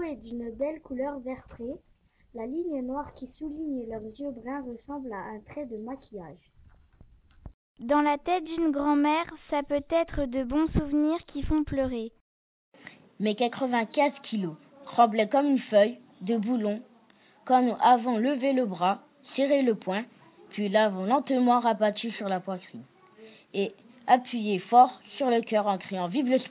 peau est d'une belle couleur vert-pré. La ligne noire qui souligne leurs yeux bruns ressemble à un trait de maquillage. Dans la tête d'une grand-mère, ça peut être de bons souvenirs qui font pleurer. Mes 95 kilos, tremblaient comme une feuille de boulon quand nous avons levé le bras, serré le poing, puis l'avons lentement rabattu sur la poitrine et appuyé fort sur le cœur en criant « Vive le sport !»